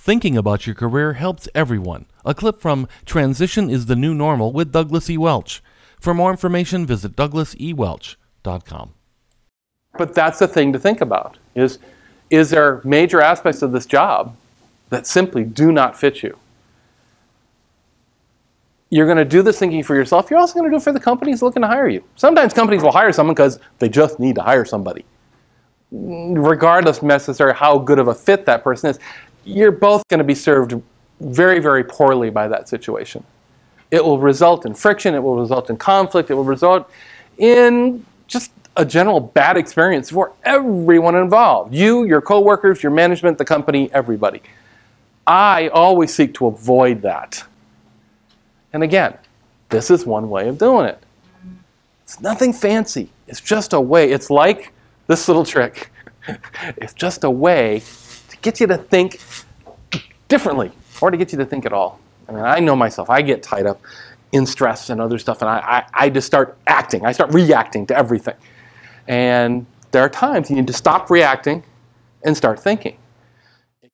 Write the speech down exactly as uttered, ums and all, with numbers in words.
Thinking about your career helps everyone. A clip from Transition is the New Normal with Douglas E. Welch. For more information, visit douglas e welch dot com. But that's the thing to think about, is, is there major aspects of this job that simply do not fit you? You're going to do this thinking for yourself. You're also going to do it for the companies looking to hire you. Sometimes companies will hire someone because they just need to hire somebody. Regardless necessarily how good of a fit that person is, you're both going to be served very, very poorly by that situation. It will result in friction. It will result in conflict. It will result in just a general bad experience for everyone involved. You, your coworkers, your management, the company, everybody. I always seek to avoid that. And again, this is one way of doing it. It's nothing fancy. It's just a way. It's like this little trick. It's just a way to get you to think differently, or to get you to think at all. I mean, I know myself. I get tied up in stress and other stuff, and I, I, I just start acting. I start reacting to everything. And there are times you need to stop reacting and start thinking.